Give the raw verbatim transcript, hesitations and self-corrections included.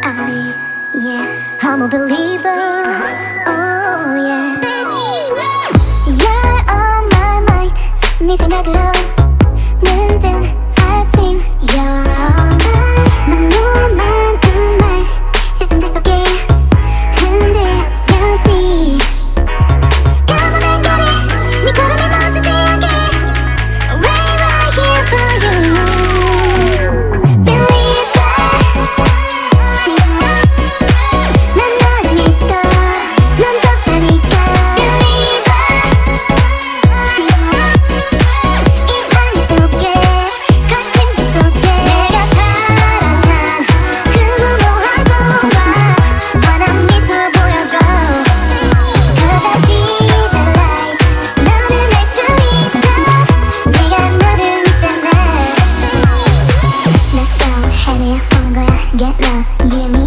I believe, yeah, I'm a believer. Oh yeah, you're on my mind. 네 생각으로 눈뜬 아침. You're on my mind. 너무 많은 말 시선들 속에 흔들렸지. 가만한 거리 네 걸음이 멈추지 않게. Right right here for you. Get lost, you and me.